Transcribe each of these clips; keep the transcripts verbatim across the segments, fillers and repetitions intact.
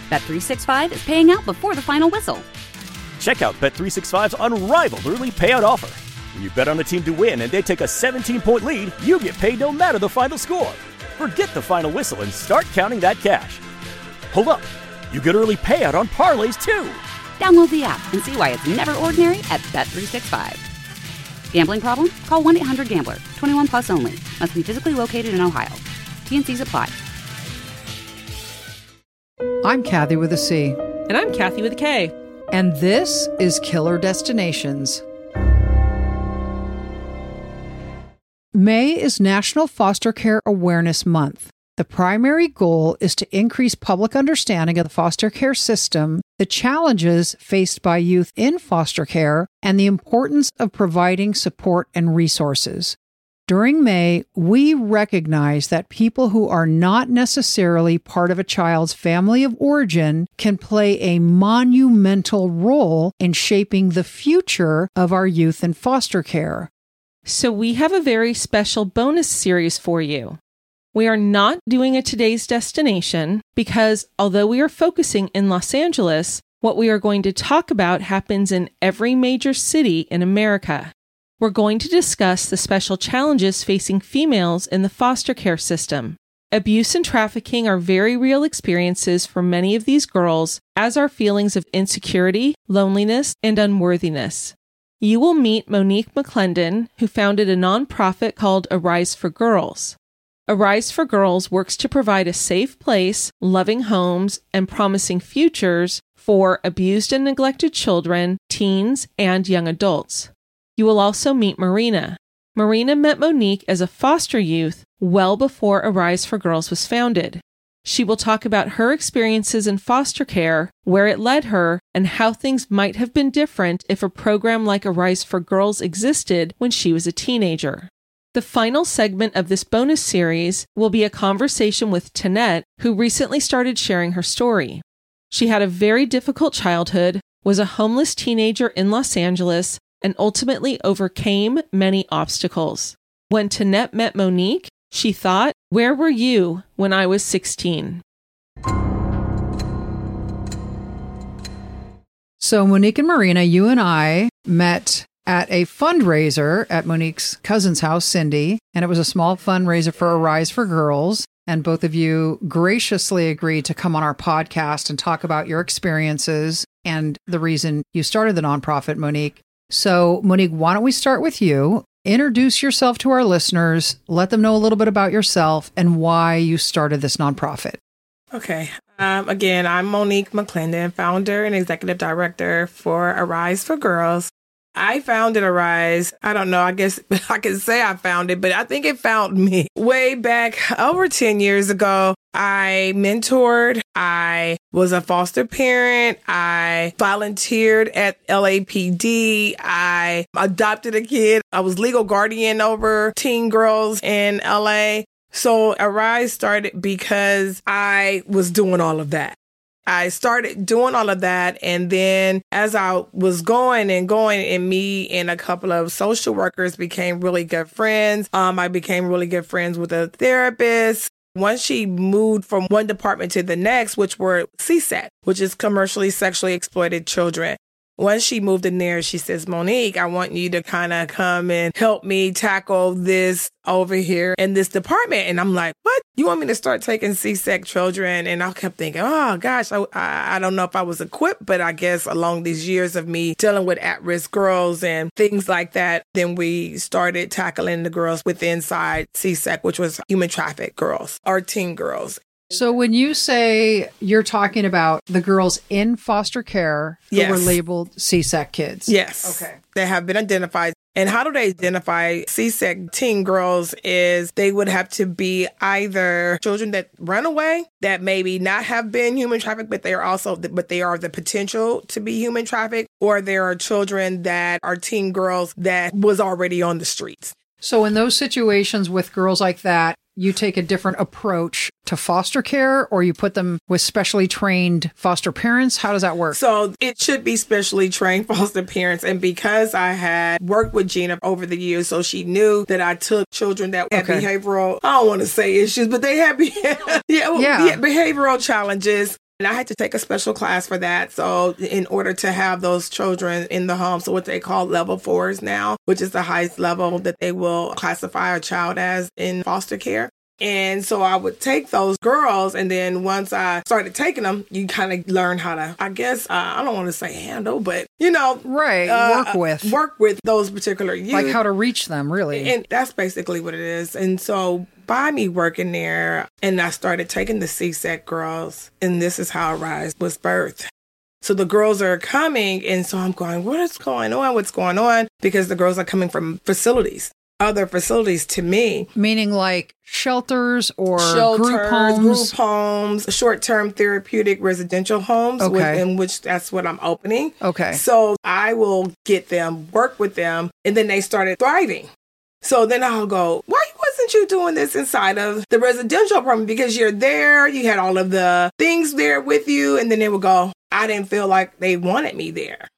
Bet three sixty-five is paying out before the final whistle. Check out Bet three sixty-five's unrivaled early payout offer. When you bet on a team to win and they take a seventeen-point lead, you get paid no matter the final score. Forget the final whistle and start counting that cash. Hold up. You get early payout on parlays, too. Download the app and see why it's never ordinary at Bet three sixty-five. Gambling problem? Call one eight hundred gambler. twenty-one plus only. Must be physically located in Ohio. T and Cs apply. I'm Kathy with a C. And I'm Kathy with a K. And this is Killer Destinations. May is National Foster Care Awareness Month. The primary goal is to increase public understanding of the foster care system, the challenges faced by youth in foster care, and the importance of providing support and resources. During May, we recognize that people who are not necessarily part of a child's family of origin can play a monumental role in shaping the future of our youth in foster care. So we have a very special bonus series for you. We are not doing a Today's Destination because although we are focusing in Los Angeles, what we are going to talk about happens in every major city in America. We're going to discuss the special challenges facing females in the foster care system. Abuse and trafficking are very real experiences for many of these girls, as are feelings of insecurity, loneliness, and unworthiness. You will meet Monique McClendon, who founded a nonprofit called Arise for Girls. Arise for Girls works to provide a safe place, loving homes, and promising futures for abused and neglected children, teens, and young adults. You will also meet Marina. Marina met Monique as a foster youth well before Arise for Girls was founded. She will talk about her experiences in foster care, where it led her, and how things might have been different if a program like Arise for Girls existed when she was a teenager. The final segment of this bonus series will be a conversation with Tanette, who recently started sharing her story. She had a very difficult childhood, was a homeless teenager in Los Angeles, and ultimately overcame many obstacles. When Tanette met Monique, she thought, "Where were you when I was sixteen?" So Monique and Marina, you and I met at a fundraiser at Monique's cousin's house, Cindy, and it was a small fundraiser for Arise for Girls. And both of you graciously agreed to come on our podcast and talk about your experiences and the reason you started the nonprofit, Monique. So, Monique, why don't we start with you? Introduce yourself to our listeners, let them know a little bit about yourself and why you started this nonprofit. Okay. Um, again, I'm Monique McClendon, founder and executive director for Arise for Girls. I founded Arise. I don't know. I guess I can say I found it, but I think it found me way back over ten years ago. I mentored. I was a foster parent. I volunteered at L A P D. I adopted a kid. I was legal guardian over teen girls in L A. So Arise started because I was doing all of that. I started doing all of that. And then as I was going and going, and me and a couple of social workers became really good friends. Um, I became really good friends with a therapist. Once she moved from one department to the next, which were C S E C, which is commercially sexually exploited children. Once she moved in there, she says, "Monique, I want you to kind of come and help me tackle this over here in this department." And I'm like, "What? You want me to start taking C S E C children?" And I kept thinking, oh, gosh, I, I, I don't know if I was equipped, but I guess along these years of me dealing with at-risk girls and things like that, then we started tackling the girls with inside C S E C, which was human trafficked girls or teen girls. So when you say you're talking about the girls in foster care who Yes. were labeled C S E C kids. Yes. Okay. They have been identified. And how do they identify C S E C teen girls is they would have to be either children that run away, that maybe not have been human trafficked, but they are also, but they are the potential to be human trafficked, or there are children that are teen girls that was already on the streets. So in those situations with girls like that, you take a different approach to foster care, or you put them with specially trained foster parents? How does that work? So it should be specially trained foster parents. And because I had worked with Gina over the years, so she knew that I took children that had Okay. behavioral, I don't want to say issues, but they had be- yeah, well, Yeah. yeah, behavioral challenges. And I had to take a special class for that. So in order to have those children in the home, so what they call level fours now, which is the highest level that they will classify a child as in foster care. And so I would take those girls, and then once I started taking them, you kind of learn how to, I guess, uh, I don't want to say handle, but, you know. Right, uh, work with. Work with those particular youth. Like how to reach them, really. And that's basically what it is. And so by me working there, and I started taking the C S E C girls, and this is how Arise was birthed. So the girls are coming, and so I'm going, what is going on? What's going on? Because the girls are coming from facilities. Other facilities to me. Meaning like shelters or Shelters, group homes? Group homes, short-term therapeutic residential homes, Okay. with, in which that's what I'm opening. Okay. So I will get them, work with them, and then they started thriving. So then I'll go, why wasn't you doing this inside of the residential apartment? Because you're there, you had all of the things there with you, and then they would go, I didn't feel like they wanted me there.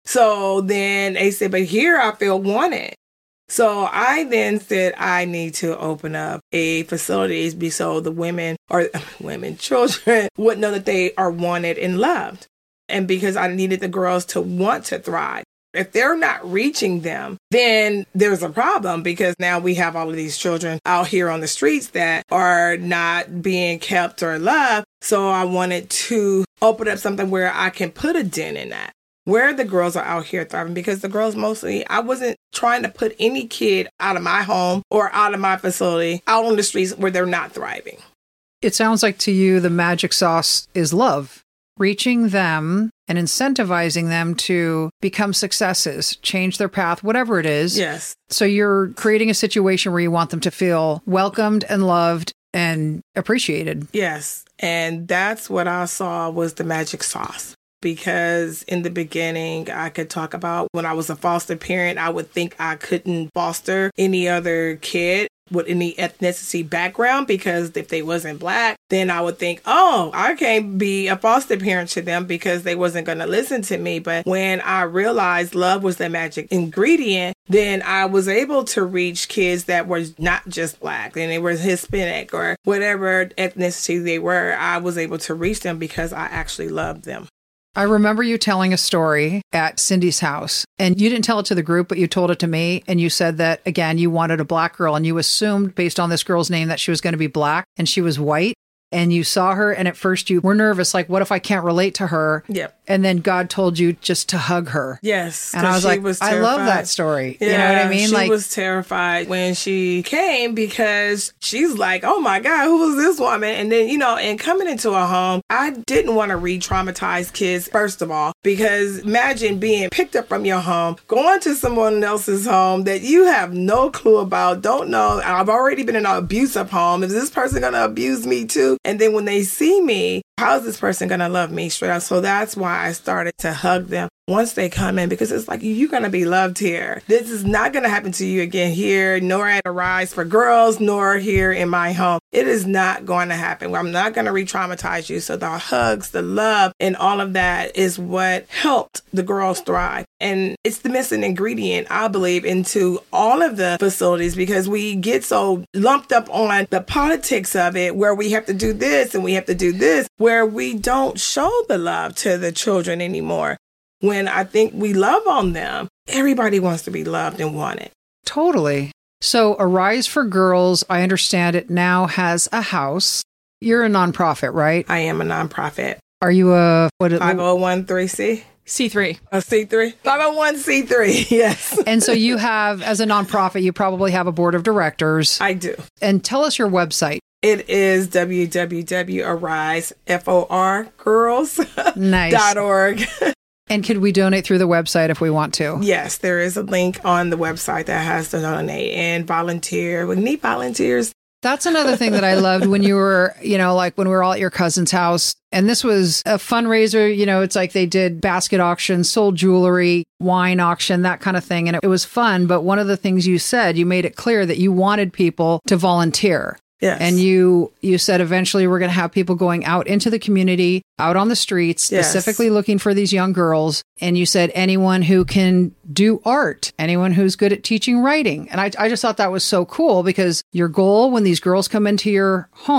So then they said, but here I feel wanted. So I then said, I need to open up a facility so the women or women, children would know that they are wanted and loved. And because I needed the girls to want to thrive. If they're not reaching them, then there's a problem, because now we have all of these children out here on the streets that are not being kept or loved. So I wanted to open up something where I can put a dent in that. Where the girls are out here thriving, because the girls mostly, I wasn't trying to put any kid out of my home or out of my facility out on the streets where they're not thriving. It sounds like to you the magic sauce is love, reaching them and incentivizing them to become successes, change their path, whatever it is. Yes. So you're creating a situation where you want them to feel welcomed and loved and appreciated. Yes. And that's what I saw was the magic sauce. Because in the beginning, I could talk about when I was a foster parent, I would think I couldn't foster any other kid with any ethnicity background, because if they wasn't Black, then I would think, oh, I can't be a foster parent to them because they wasn't going to listen to me. But when I realized love was the magic ingredient, then I was able to reach kids that were not just Black, and they were Hispanic or whatever ethnicity they were. I was able to reach them because I actually loved them. I remember you telling a story at Cindy's house, and you didn't tell it to the group, but you told it to me. And you said that, again, you wanted a Black girl, and you assumed based on this girl's name that she was going to be Black, and she was white. And you saw her, and at first you were nervous, like, what if I can't relate to her? Yep. And then God told you just to hug her. Yes. And I was like, was I love that story. Yeah, you know what I mean? She like, was terrified when she came, because she's like, oh my God, who was this woman? And then, you know, and coming into a home, I didn't want to re-traumatize kids, first of all, because imagine being picked up from your home, going to someone else's home that you have no clue about, don't know. I've already been in an abusive home. Is this person going to abuse me too? And then when they see me, how is this person going to love me straight up? So that's why I started to hug them once they come in, because it's like, you're going to be loved here. This is not going to happen to you again here, nor at Arise for Girls, nor here in my home. It is not going to happen. I'm not going to re-traumatize you. So the hugs, the love, and all of that is what helped the girls thrive. And it's the missing ingredient, I believe, into all of the facilities, because we get so lumped up on the politics of it, where we have to do this and we have to do this, where we don't show the love to the children anymore. When I think we love on them, everybody wants to be loved and wanted. Totally. So Arise for Girls, I understand it now has a house. You're a nonprofit, right? I am a nonprofit. Are you a... what? five oh one c? C three. A C three? five oh one c three, yes. And so you have, as a nonprofit, you probably have a board of directors. I do. And tell us your website. It is w w w dot arise for girls Nice. dot org. And could we donate through the website if we want to? Yes, there is a link on the website that has to donate and volunteer. We need volunteers. That's another thing that I loved when you were, you know, like when we were all at your cousin's house. And this was a fundraiser, you know, it's like they did basket auction, sold jewelry, wine auction, that kind of thing. And it, it was fun. But one of the things you said, you made it clear that you wanted people to volunteer. Yes. And you you said eventually we're going to have people going out into the community, out on the streets, specifically Yes. looking for these young girls. And you said anyone who can do art, anyone who's good at teaching writing. And I, I just thought that was so cool, because your goal when these girls come into your home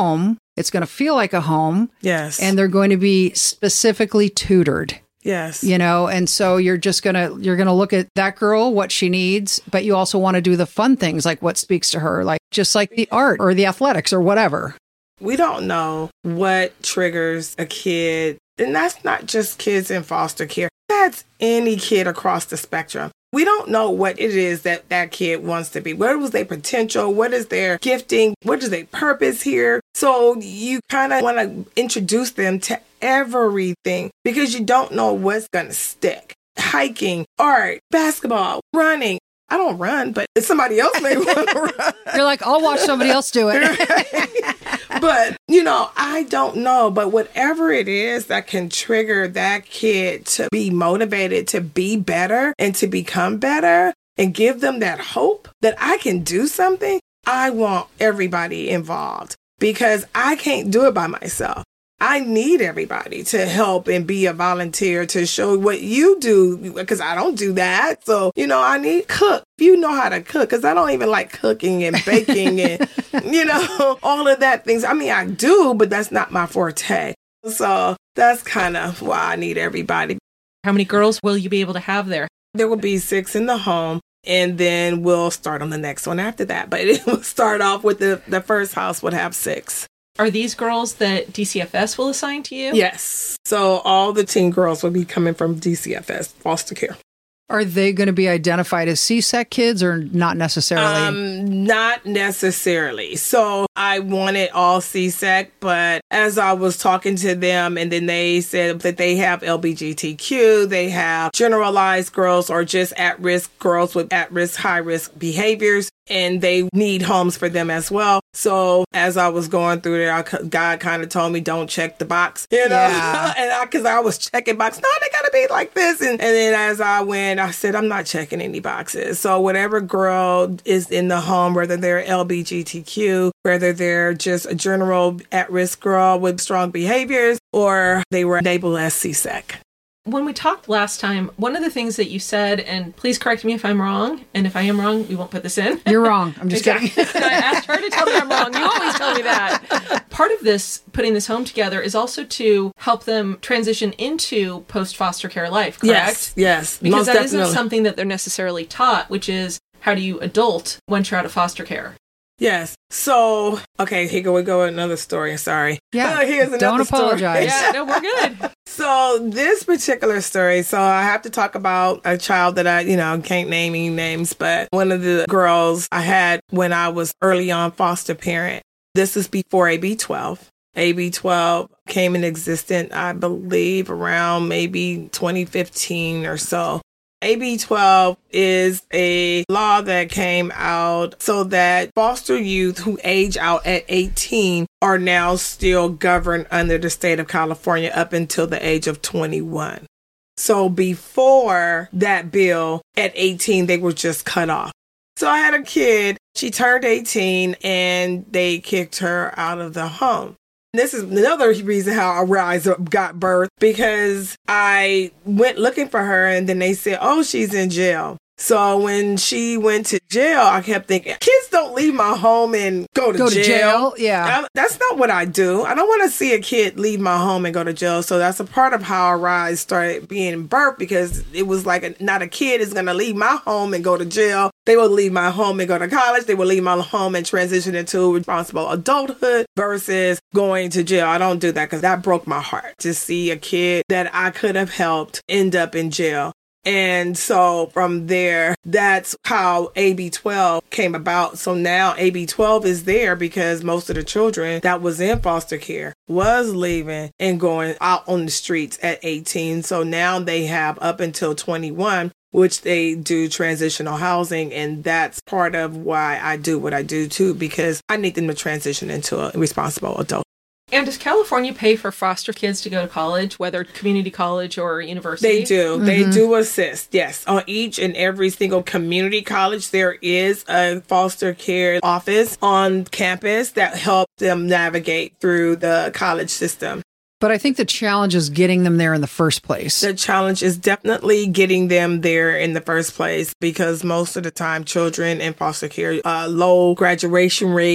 It's going to feel like a home. Yes. And they're going to be specifically tutored. Yes. You know, and so you're just going to, you're going to look at that girl, what she needs, but you also want to do the fun things like what speaks to her, like just like the art or the athletics or whatever. We don't know what triggers a kid. And that's not just kids in foster care. That's any kid across the spectrum. We don't know what it is that that kid wants to be. What was their potential? What is their gifting? What is their purpose here? So you kind of want to introduce them to everything because you don't know what's going to stick. Hiking, art, basketball, running. I don't run, but somebody else may want to run. You're like, I'll watch somebody else do it. But, you know, I don't know. But whatever it is that can trigger that kid to be motivated to be better and to become better and give them that hope that I can do something, I want everybody involved because I can't do it by myself. I need everybody to help and be a volunteer to show what you do because I don't do that. So, you know, I need cook. You know how to cook because I don't even like cooking and baking and, you know, all of that things. I mean, I do, but that's not my forte. So that's kind of why I need everybody. How many girls will you be able to have there? There will be six in the home. And then we'll start on the next one after that. But it will start off with the, the first house would have six. Are these girls that D C F S will assign to you? Yes. So all the teen girls will be coming from D C F S, foster care. Are they going to be identified as C S E C kids or not necessarily? Um, not necessarily. So I wanted all C S E C, but as I was talking to them and then they said that they have L G B T Q, they have generalized girls or just at-risk girls with at-risk, high-risk behaviors, and they need homes for them as well. So as I was going through there, I, God kind of told me, don't check the box, you know, Yeah. and I, cause I was checking box. No, they gotta be like this. And, and then as I went, I said, I'm not checking any boxes. So whatever girl is in the home, whether they're L G B T Q, whether they're just a general at-risk girl with strong behaviors, or they were labeled as C S E C. When we talked last time, one of the things that you said, and please correct me if I'm wrong, and if I am wrong, we won't put this in. You're wrong. I'm just kidding. I asked her to tell me I'm wrong. You always tell me that. Part of this, putting this home together, is also to help them transition into post-foster care life, correct? Yes, yes. Because most that definitely. isn't something that they're necessarily taught, which is how do you adult once you're out of foster care? Yes. So, okay, here we go with another story. Sorry. Yeah. Uh, here's another Don't story. apologize. Yeah, no, we're good. So this particular story, so I have to talk about a child that I, you know, can't name any names, but one of the girls I had when I was early on foster parent. This is before A B twelve. A B twelve came in existence, I believe, around maybe twenty fifteen or so. A B twelve is a law that came out so that foster youth who age out at eighteen are now still governed under the state of California up until the age of twenty-one. So before that bill, at eighteen, they were just cut off. So I had a kid, she turned eighteen, and they kicked her out of the home. This is another reason how Arise got birthed, because I went looking for her and then they said, oh, she's in jail. So when she went to jail, I kept thinking, kids don't leave my home and go to Go jail. to jail, yeah. I, that's not what I do. I don't want to see a kid leave my home and go to jail. So that's a part of how Arise started being birthed, because it was like a, not a kid is going to leave my home and go to jail. They will leave my home and go to college. They will leave my home and transition into responsible adulthood versus going to jail. I don't do that because that broke my heart to see a kid that I could have helped end up in jail. And so from there, that's how A B twelve came about. So now A B twelve is there because most of the children that was in foster care was leaving and going out on the streets at eighteen. So now they have up until twenty-one, which they do transitional housing. And that's part of why I do what I do too, because I need them to transition into a responsible adult. And does California pay for foster kids to go to college, whether community college or university? They do. Mm-hmm. They do assist, yes. On each and every single community college, there is a foster care office on campus that helps them navigate through the college system. But I think the challenge is getting them there in the first place. The challenge is definitely getting them there in the first place, because most of the time children in foster care, uh, low graduation rate,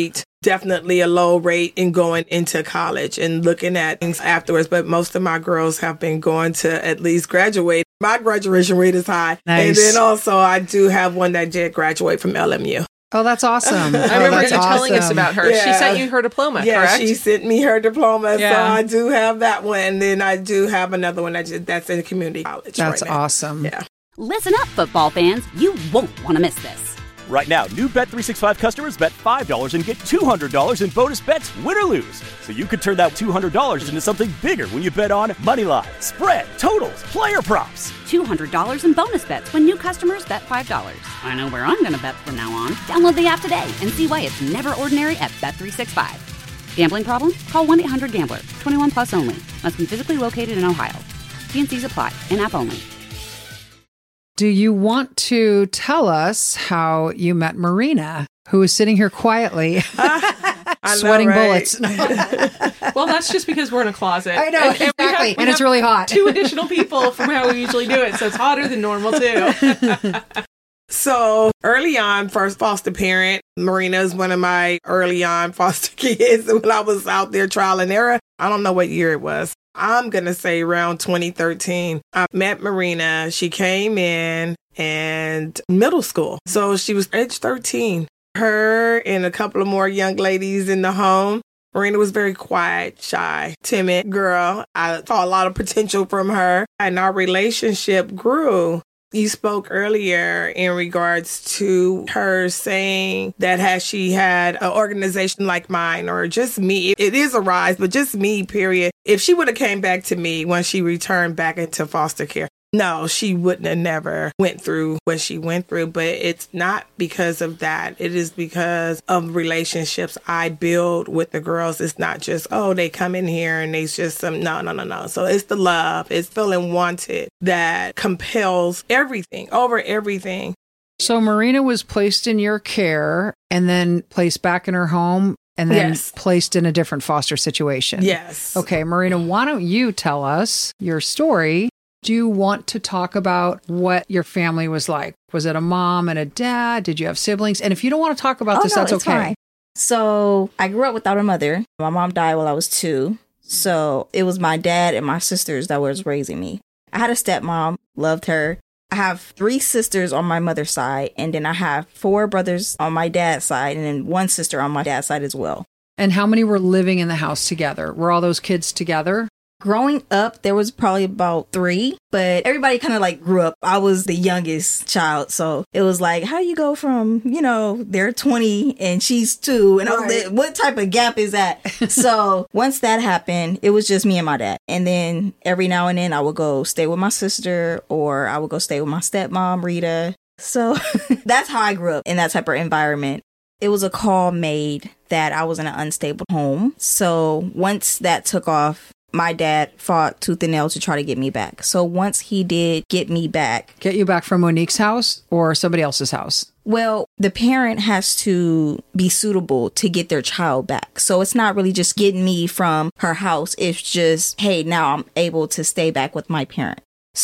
definitely a low rate in going into college and looking at things afterwards. But most of my girls have been going to at least graduate. My graduation rate is high. Nice. And then also I do have one that did graduate from L M U. Oh, that's awesome. I oh, remember you that's telling us awesome. about her. Yeah. She sent you her diploma, Yeah, correct? she sent me her diploma. Yeah. So I do have that one. And then I do have another one that just, that's in community college. That's right now. awesome. Yeah. Listen up, football fans. You won't want to miss this. Right now, new Bet three sixty-five customers bet five dollars and get two hundred dollars in bonus bets, win or lose. So you could turn that two hundred dollars into something bigger when you bet on money line, spread, totals, player props. two hundred dollars in bonus bets when new customers bet five dollars. I know where I'm going to bet from now on. Download the app today and see why it's never ordinary at Bet three sixty-five. Gambling problem? Call one eight hundred gambler. twenty-one plus only. Must be physically located in Ohio. T and Cs apply. In-app only. Do you want to tell us how you met Marina, who is sitting here quietly, I know, sweating right? bullets? Well, that's just because we're in a closet. I know, And- and we exactly. have- we And it's have really hot. Two additional people from how we usually do it, so it's hotter than normal, too. So early on, first foster parent, Marina is one of my early on foster kids when I was out there trial and error. I don't know what year it was. I'm going to say around twenty thirteen. I met Marina. She came in and middle school. So she was age thirteen. Her and a couple of more young ladies in the home. Marina was very quiet, shy, timid girl. I saw a lot of potential from her and our relationship grew. You spoke earlier in regards to her saying that has she had an organization like mine or just me, it is a rise, but just me, period. If she would have came back to me when she returned back into foster care, no, she wouldn't have never went through what she went through. But it's not because of that. It is because of relationships I build with the girls. It's not just, oh, they come in here and they just some, no, no, no, no. So it's the love, it's feeling wanted that compels everything over everything. So Marina was placed in your care and then placed back in her home and then Yes. placed in a different foster situation. Yes. Okay, Marina, why don't you tell us your story? Do you want to talk about what your family was like? Was it a mom and a dad? Did you have siblings? And if you don't want to talk about Oh, this, no, that's it's okay. fine. So I grew up without a mother. My mom died while I was two. So it was my dad and my sisters that was raising me. I had a stepmom, loved her. I have three sisters on my mother's side, and then I have four brothers on my dad's side, and then one sister on my dad's side as well. And how many were living in the house together? Were all those kids together? Growing up, there was probably about three, but everybody kind of like grew up. I was the youngest child. So it was like, how do you go from, you know, they're twenty and she's two? And I was Right. like, what type of gap is that? So once that happened, it was just me and my dad. And then every now and then I would go stay with my sister or I would go stay with my stepmom, Rita. So that's how I grew up in that type of environment. It was a call made that I was in an unstable home. So once that took off, my dad fought tooth and nail to try to get me back. So once he did get me back, Get you back from Monique's house or somebody else's house? well, the parent has to be suitable to get their child back. So it's not really just getting me from her house. It's just, hey, now I'm able to stay back with my parent.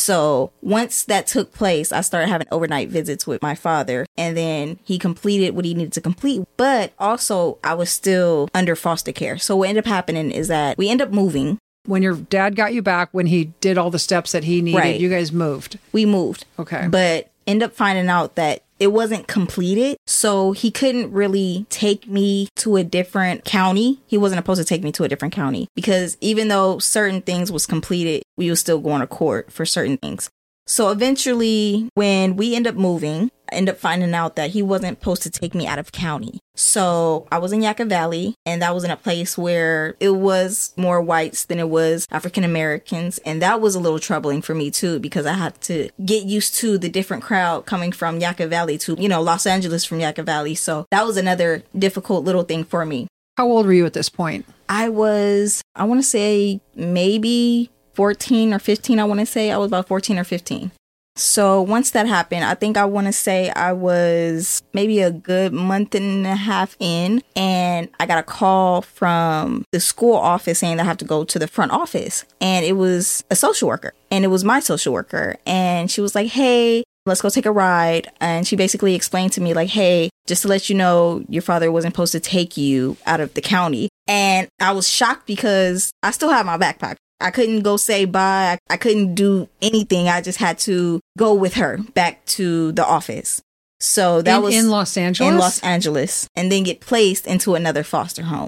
So once that took place, I started having overnight visits with my father, and then he completed what he needed to complete. But also I was still under foster care. So what ended up happening is that we ended up moving. When your dad got you back, when he did all the steps that he needed, Right. you guys moved. We moved. Okay. But end up finding out that it wasn't completed. So he couldn't really take me to a different county. He wasn't supposed to take me to a different county because even though certain things was completed, we were still going to court for certain things. So eventually when we end up moving, I end up finding out that he wasn't supposed to take me out of county. So I was in Yucca Valley, and that was in a place where it was more whites than it was African Americans. And that was a little troubling for me too, because I had to get used to the different crowd coming from Yucca Valley to, you know, Los Angeles from Yucca Valley. So that was another difficult little thing for me. How old were you at this point? I was, I want to say maybe fourteen or fifteen. I want to say I was about fourteen or fifteen. So once that happened, I think I want to say I was maybe a good month and a half in, and I got a call from the school office saying that I have to go to the front office, and it was a social worker, and it was my social worker, and she was like, hey, let's go take a ride. And she basically explained to me like, hey, just to let you know, your father wasn't supposed to take you out of the county. And I was shocked because I still have my backpack. I couldn't go say bye. I couldn't do anything. I just had to go with her back to the office. So that in, was in Los Angeles? In Los Angeles, and then get placed into another foster home.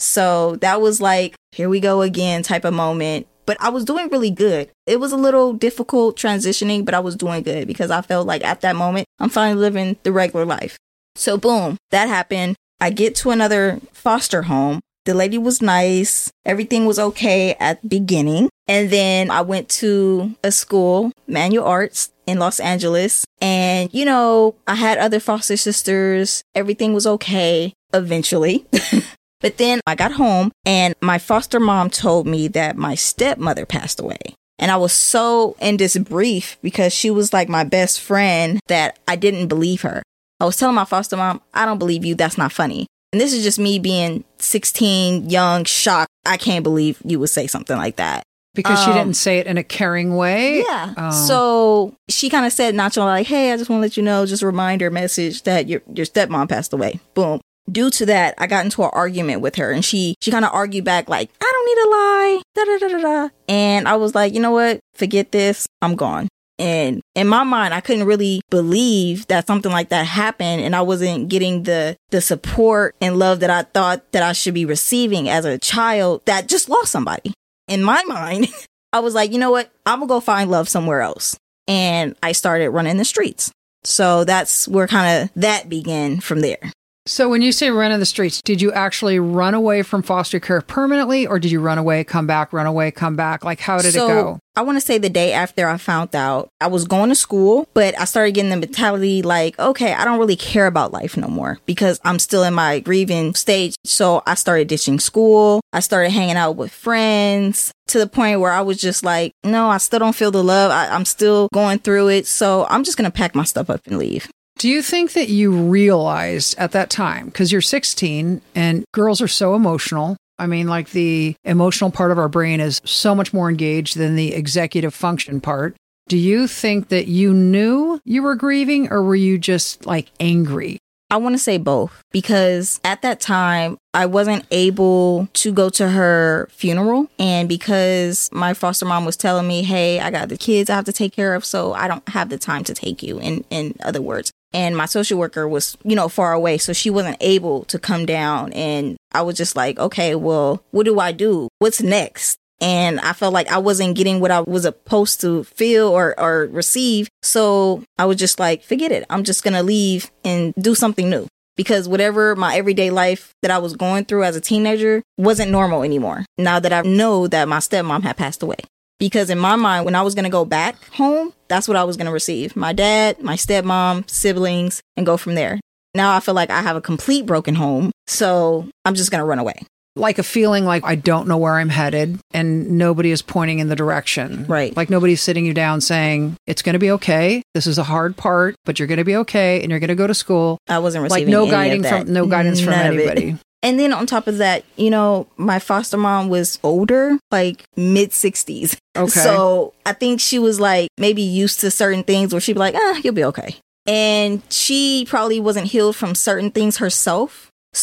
So that was like, here we go again type of moment. But I was doing really good. It was a little difficult transitioning, but I was doing good because I felt like at that moment, I'm finally living the regular life. So boom, that happened. I get to another foster home. The lady was nice. Everything was okay at the beginning. And then I went to a school, Manual Arts in Los Angeles. And, you know, I had other foster sisters. Everything was okay eventually. But then I got home and my foster mom told me that my stepmother passed away. And I was so in disbelief because she was like my best friend that I didn't believe her. I was telling my foster mom, I don't believe you. That's not funny. And this is just me being sixteen, young, shocked. I can't believe you would say something like that. Because um, she didn't say it in a caring way? Yeah. Oh. So she kind of said nonchalant, like, hey, I just want to let you know, just a reminder message that your your stepmom passed away. Boom. Due to that, I got into an argument with her and she she kind of argued back like, I don't need to lie. Da, da, da, da, da. And I was like, you know what? Forget this. I'm gone. And in my mind, I couldn't really believe that something like that happened. And I wasn't getting the the support and love that I thought that I should be receiving as a child that just lost somebody. In my mind, I was like, you know what? I'm going to go find love somewhere else. And I started running the streets. So that's where kind of that began from there. So when you say run in the streets, did you actually run away from foster care permanently, or did you run away, come back, run away, come back? Like, how did so, it go? I want to say the day after I found out, I was going to school, but I started getting the mentality like, okay, I don't really care about life no more because I'm still in my grieving stage. So I started ditching school. I started hanging out with friends to the point where I was just like, no, I still don't feel the love. I, I'm still going through it. So I'm just going to pack my stuff up and leave. Do you think that you realized at that time, because you're sixteen and girls are so emotional? I mean, like the emotional part of our brain is so much more engaged than the executive function part. Do you think that you knew you were grieving, or were you just like angry? I want to say both, because at that time, I wasn't able to go to her funeral. And because my foster mom was telling me, hey, I got the kids I have to take care of, so I don't have the time to take you, in, in other words. And my social worker was, you know, far away, so she wasn't able to come down. And I was just like, okay, well, what do I do? What's next? And I felt like I wasn't getting what I was supposed to feel or, or receive. So I was just like, forget it. I'm just going to leave and do something new. Because whatever my everyday life that I was going through as a teenager wasn't normal anymore. Now that I know that my stepmom had passed away. Because in my mind, when I was going to go back home, that's what I was going to receive. My dad, my stepmom, siblings, and go from there. Now I feel like I have a complete broken home. So I'm just going to run away. Like a feeling like I don't know where I'm headed and nobody is pointing in the direction. Right. Like nobody's sitting you down saying, it's going to be okay. This is a hard part, but you're going to be okay and you're going to go to school. I wasn't receiving like no any guiding of that. from no guidance from None of it. anybody. And then on top of that, you know, my foster mom was older, like mid sixties. Okay. So I think she was like maybe used to certain things where she'd be like, ah, you'll be okay. And she probably wasn't healed from certain things herself.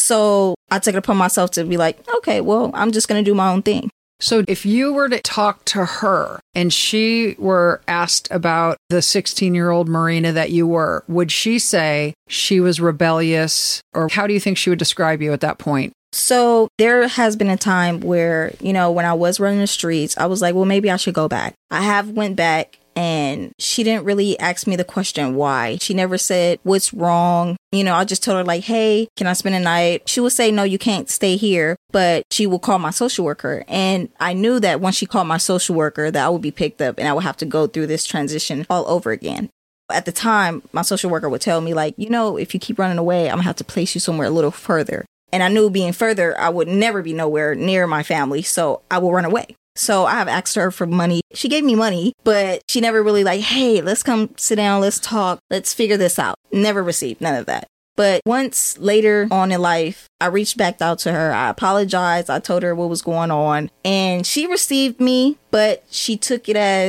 So I took it upon myself to be like, okay, well, I'm just going to do my own thing. So if you were to talk to her and she were asked about the sixteen-year-old Marina that you were, would she say she was rebellious? Or how do you think she would describe you at that point? So there has been a time where, you know, when I was running the streets, I was like, well, maybe I should go back. I have went back. And she didn't really ask me the question why. She never said, what's wrong? You know, I just told her like, hey, can I spend a night? She would say, no, you can't stay here. But she would call my social worker. And I knew that once she called my social worker, that I would be picked up and I would have to go through this transition all over again. At the time, my social worker would tell me like, you know, if you keep running away, I'm going to have to place you somewhere a little further. And I knew being further, I would never be nowhere near my family. So I will run away. So I have asked her for money. She gave me money, but she never really like, hey, let's come sit down. Let's talk. Let's figure this out. Never received none of that. But once later on in life, I reached back out to her. I apologized. I told her what was going on and she received me, but she took it as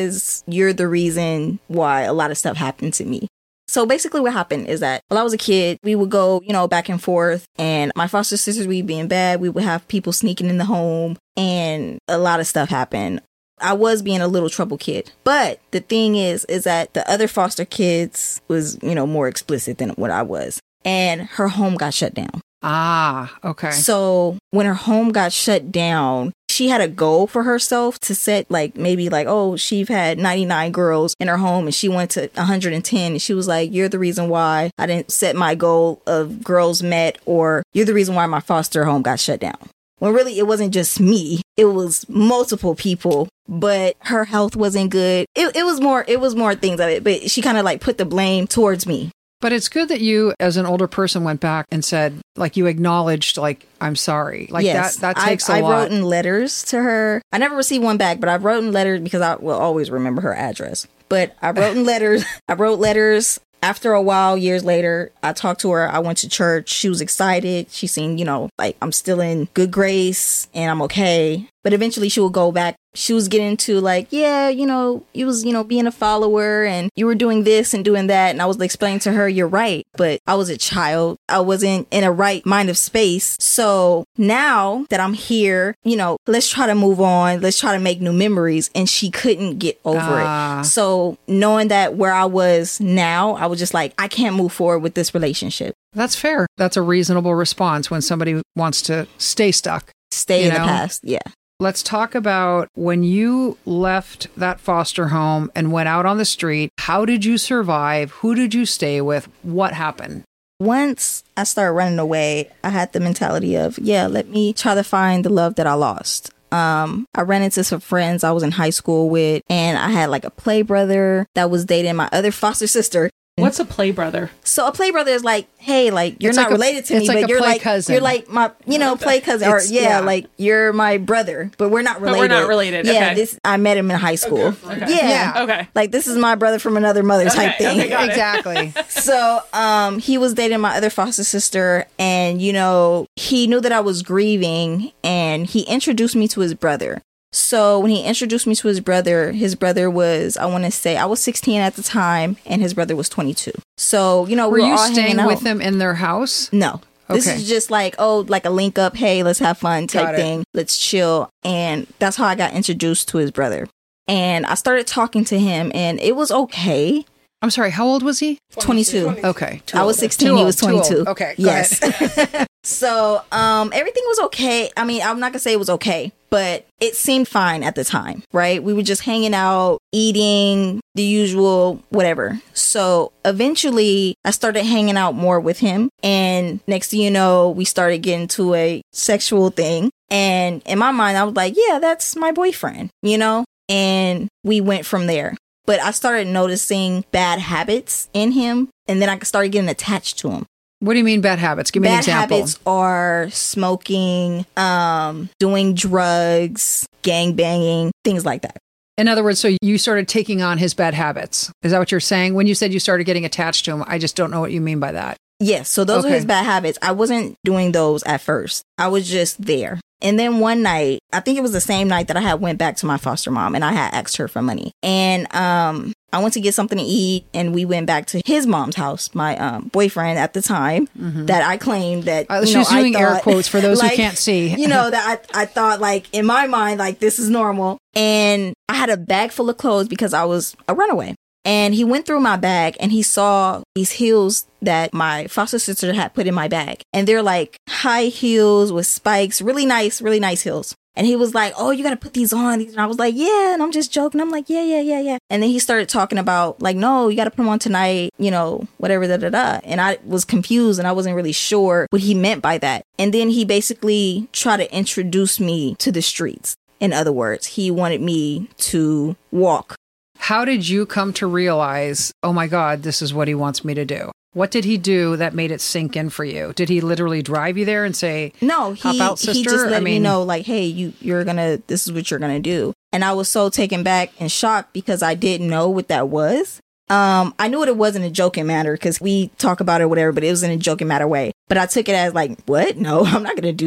you're the reason why a lot of stuff happened to me. So basically what happened is that while I was a kid, we would go, you know, back and forth, and my foster sisters, we'd be in bed. We would have people sneaking in the home, and a lot of stuff happened. I was being a little trouble kid. But the thing is, is that the other foster kids was, you know, more explicit than what I was. And her home got shut down. Ah, okay. So when her home got shut down, she had a goal for herself to set, like, maybe like, oh, she've had ninety-nine girls in her home and she went to one hundred ten. And she was like, you're the reason why I didn't set my goal of girls met, or you're the reason why my foster home got shut down. When really it wasn't just me. It was multiple people, but her health wasn't good. It, it was more, it was more things of it, but she kind of like put the blame towards me. But it's good that you, as an older person, went back and said, like, you acknowledged, like, I'm sorry. Like, yes, that, that takes I, a I lot. I wrote in letters to her. I never received one back, but I wrote in letters because I will always remember her address. But I wrote in letters. I wrote letters. After a while, years later, I talked to her. I went to church. She was excited. She seemed, you know, like I'm still in good grace and I'm okay. But eventually she would go back. She was getting into like, yeah, you know, you was, you know, being a follower and you were doing this and doing that. And I was explaining to her, you're right. But I was a child. I wasn't in a right mind of space. So now that I'm here, you know, let's try to move on. Let's try to make new memories. And she couldn't get over Ah. it. So knowing that where I was now, I was just like, I can't move forward with this relationship. That's fair. That's a reasonable response when somebody wants to stay stuck. Stay You in know? the past. Yeah. Let's talk about when you left that foster home and went out on the street. How did you survive? Who did you stay with? What happened? Once I started running away, I had the mentality of, yeah, let me try to find the love that I lost. Um, I ran into some friends I was in high school with, and I had like a play brother that was dating my other foster sister. What's a play brother? So a play brother is like, hey, like you're It's not like a- related to me, it's like but a you're play like cousin. you're like my, you know, play cousin, or It's- yeah, yeah. like you're my brother, but we're not we're related. not related, Yeah, okay. this I met him in high school. Okay. Yeah. Yeah. Okay. Like this is my brother from another mother type Okay, thing. okay, got it. Exactly. So, um, he was dating my other foster sister, and you know, he knew that I was grieving, and he introduced me to his brother. So when he introduced me to his brother, his brother was, I want to say, I was sixteen at the time, and his brother was twenty-two. So, you know, Were we were you all staying hanging out with them in their house? No. This Okay. is just like, oh, like a link up. Hey, let's have fun type Got it. thing. Let's chill. And that's how I got introduced to his brother. And I started talking to him, and it was okay. I'm sorry, how old was he? twenty-two. Okay. too I was old. sixteen. Too He old, was too old. twenty-two. Okay. Go Yes. ahead. So, um, everything was okay. I mean, I'm not gonna say it was okay, but it seemed fine at the time, right? We were just hanging out, eating, the usual, whatever. So eventually I started hanging out more with him. And next thing you know, we started getting to a sexual thing. And in my mind, I was like, yeah, that's my boyfriend, you know? And we went from there. But I started noticing bad habits in him. And then I started getting attached to him. What do you mean bad habits? Give me an Bad example. habits are smoking, um, doing drugs, gang banging, things like that. In other words, so you started taking on his bad habits. Is that what you're saying? When you said you started getting attached to him, I just don't know what you mean by that. Yes, so those Okay. are his bad habits. I wasn't doing those at first. I was just there. And then one night, I think it was the same night that I had went back to my foster mom and I had asked her for money. And um I went to get something to eat and we went back to his mom's house, my um, boyfriend at the time that I claimed that, Uh, you know, she's doing I air thought, quotes for those like, who can't see. You know, that I, I thought like in my mind, like this is normal. And I had a bag full of clothes because I was a runaway. And he went through my bag and he saw these heels that my foster sister had put in my bag. And they're like high heels with spikes, really nice, really nice heels. And he was like, oh, you got to put these on. And I was like, yeah. And I'm just joking. I'm like, yeah, yeah, yeah, yeah. And then he started talking about like, no, you got to put them on tonight, you know, whatever, da, da, da. And I was confused and I wasn't really sure what he meant by that. And then he basically tried to introduce me to the streets. In other words, he wanted me to walk. How did you come to realize, oh my God, this is what he wants me to do? What did he do that made it sink in for you? Did he literally drive you there and say, No, hop he out, he sister? just let I me mean- know, like, hey, you you're gonna, this is what you're gonna do. And I was so taken back and shocked because I didn't know what that was. Um, I knew it was in a joking manner because we talk about it, or whatever, but it was in a joking matter way. But I took it as like, what? No, I'm not gonna do that.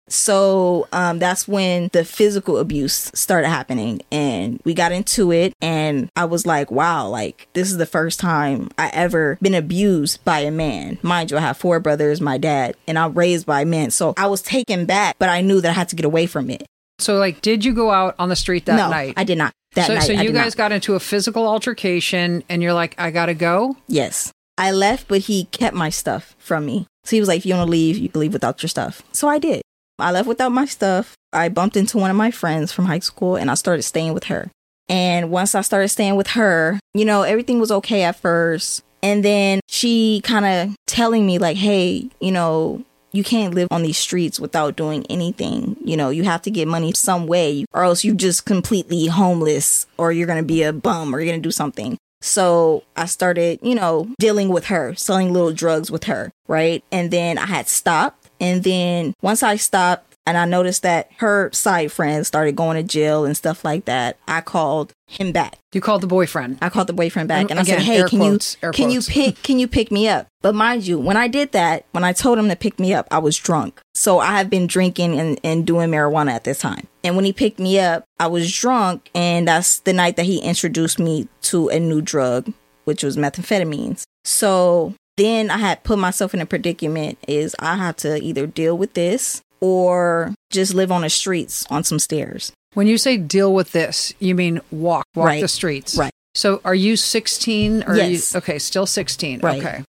So um, that's when the physical abuse started happening, and we got into it, and I was like, wow, like this is the first time I ever been abused by a man. Mind you, I have four brothers, my dad, and I'm raised by men. So I was taken back, but I knew that I had to get away from it. So like, did you go out on the street that no, night? I did not. That so, night, so you I did guys not. got into a physical altercation, and you're like, I gotta go? Yes. I left, but he kept my stuff from me. So he was like, if you want to leave, you can leave without your stuff. So I did. I left without my stuff. I bumped into one of my friends from high school, and I started staying with her. And once I started staying with her, you know, everything was okay at first. And then she kind of telling me like, hey, you know, you can't live on these streets without doing anything. You know, you have to get money some way, or else you're just completely homeless, or you're going to be a bum, or you're going to do something. So I started, you know, dealing with her, selling little drugs with her, right? And then I had stopped. And then once I stopped and I noticed that her side friends started going to jail and stuff like that, I called him back. You called the boyfriend. I called the boyfriend back, and, and again, I said, "Hey, can quotes, you can quotes. you pick can you pick me up?" But mind you, when I did that, when I told him to pick me up, I was drunk. So I had been drinking and, and doing marijuana at this time. And when he picked me up, I was drunk, and that's the night that he introduced me to a new drug, which was methamphetamines. So then I had put myself in a predicament: is I have to either deal with this or just live on the streets on some stairs. When you say deal with this, you mean walk, walk Right. the streets. Right. So are you sixteen? Or Yes. Are you, okay, still sixteen. Right. Okay.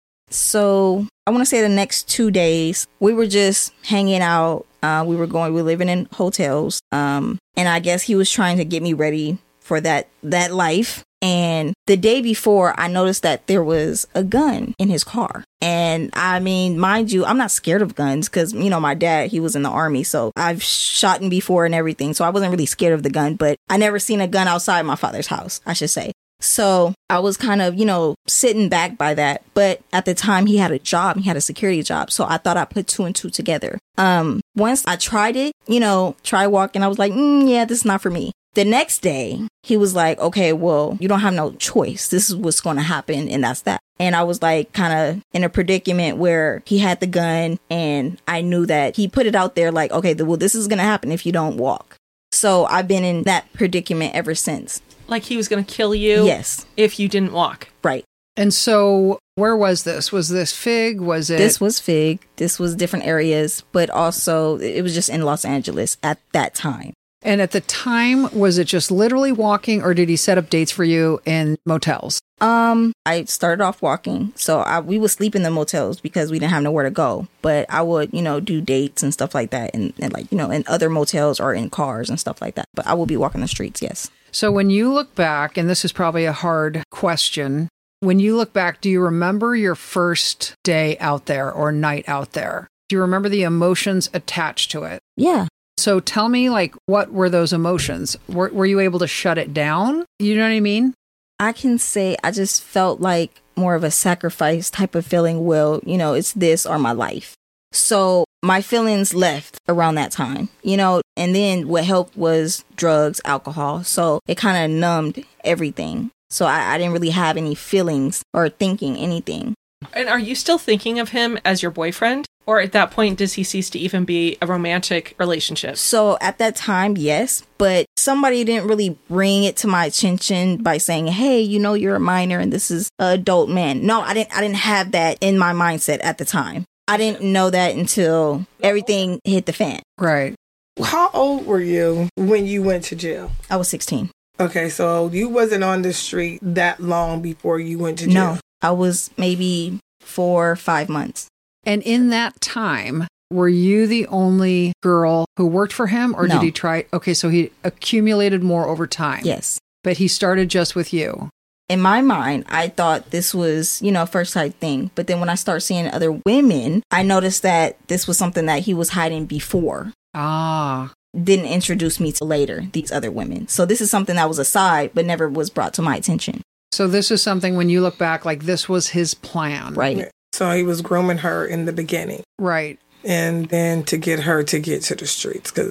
So I want to say the next two days, we were just hanging out. Uh, we were going, we were living in hotels. Um, and I guess he was trying to get me ready for that, that life. And the day before, I noticed that there was a gun in his car. And I mean, mind you, I'm not scared of guns because, you know, my dad, he was in the army. So I've shot him before and everything. So I wasn't really scared of the gun, but I never seen a gun outside my father's house, I should say. So I was kind of, you know, sitting back by that. But at the time, he had a job. He had a security job. So I thought I put two and two together. Um, once I tried it, you know, try walking, I was like, mm, yeah, this is not for me. The next day, he was like, okay, well, you don't have no choice. This is what's going to happen. And that's that. And I was like kind of in a predicament where he had the gun, and I knew that he put it out there like, okay, well, this is going to happen if you don't walk. So I've been in that predicament ever since. Like he was going to kill you Yes. if you didn't walk. Right. And so where was this? Was this Fig? Was it? This was Fig. This was different areas, but also it was just in Los Angeles at that time. And at the time, was it just literally walking, or did he set up dates for you in motels? Um, I started off walking. So I, we would sleep in the motels because we didn't have nowhere to go. But I would, you know, do dates and stuff like that. And, and like, you know, in other motels or in cars and stuff like that. But I will be walking the streets, yes. So when you look back, and this is probably a hard question, when you look back, do you remember your first day out there or night out there? Do you remember the emotions attached to it? Yeah. So tell me, like, what were those emotions? Were, were you able to shut it down? You know what I mean? I can say I just felt like more of a sacrifice type of feeling. Well, you know, it's this or my life. So my feelings left around that time, you know, and then what helped was drugs, alcohol. So it kind of numbed everything. So I, I didn't really have any feelings or thinking anything. And are you still thinking of him as your boyfriend? Or at that point, does he cease to even be a romantic relationship? So at that time, yes, but somebody didn't really bring it to my attention by saying, hey, you know, you're a minor and this is an adult man. No, I didn't I didn't have that in my mindset at the time. I didn't know that until everything hit the fan. Right. How old were you when you went to jail? I was sixteen. Okay, so you wasn't on the street that long before you went to jail. No, I was maybe four or five months. And in that time, were you the only girl who worked for him, or No. did he try? Okay, so he accumulated more over time. Yes. But he started just with you. In my mind, I thought this was, you know, a first sight thing. But then when I started seeing other women, I noticed that this was something that he was hiding before. Ah. Didn't introduce me to later, these other women. So this is something that was a side, but never was brought to my attention. So this is something, when you look back, like this was his plan. Right. So he was grooming her in the beginning. Right. And then to get her to get to the streets, because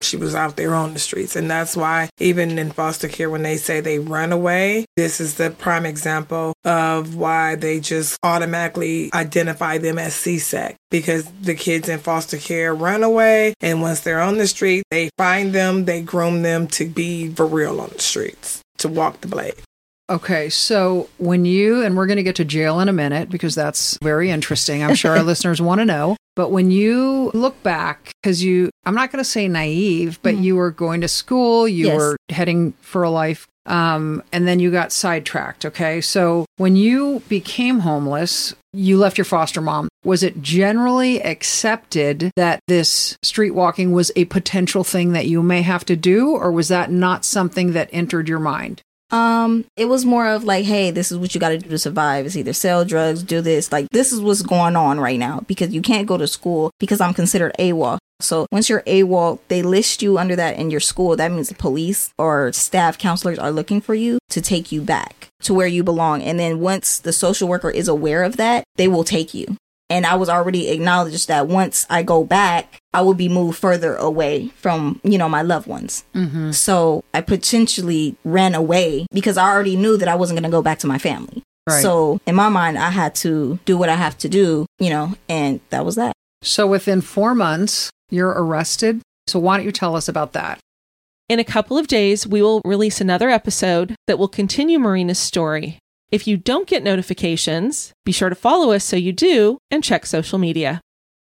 she was out there on the streets. And that's why even in foster care, when they say they run away, this is the prime example of why they just automatically identify them as C S E C, because the kids in foster care run away. And once they're on the street, they find them, they groom them to be for real on the streets, to walk the blade. Okay, so when you, and we're going to get to jail in a minute because that's very interesting. I'm sure our listeners want to know. But when you look back, because you, I'm not going to say naive, but mm-hmm. you were going to school, you yes. were heading for a life, um, and then you got sidetracked. Okay, so when you became homeless, you left your foster mom. Was it generally accepted that this street walking was a potential thing that you may have to do, or was that not something that entered your mind? Um, it was more of like, hey, this is what you got to do to survive. It's either sell drugs, do this. Like, this is what's going on right now because you can't go to school because I'm considered AWOL. So once you're AWOL, they list you under that in your school. That means the police or staff counselors are looking for you to take you back to where you belong. And then once the social worker is aware of that, they will take you. And I was already acknowledged that once I go back, I will be moved further away from, you know, my loved ones. Mm-hmm. So I potentially ran away because I already knew that I wasn't going to go back to my family. Right. So in my mind, I had to do what I have to do, you know, and that was that. So within four months, you're arrested. So why don't you tell us about that? In a couple of days, we will release another episode that will continue Marina's story. If you don't get notifications, be sure to follow us so you do, and check social media.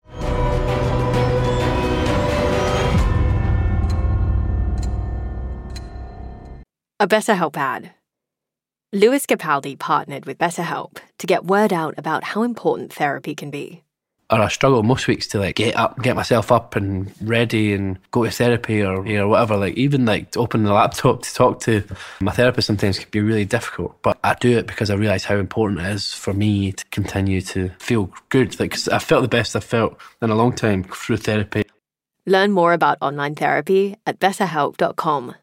A BetterHelp ad. Lewis Capaldi partnered with BetterHelp to get word out about how important therapy can be. Or I struggle most weeks to like get up, get myself up and ready and go to therapy or you know whatever. Like even like opening the laptop to talk to my therapist sometimes can be really difficult. But I do it because I realise how important it is for me to continue to feel good. Like 'cause I felt the best I've felt in a long time through therapy. Learn more about online therapy at better help dot com.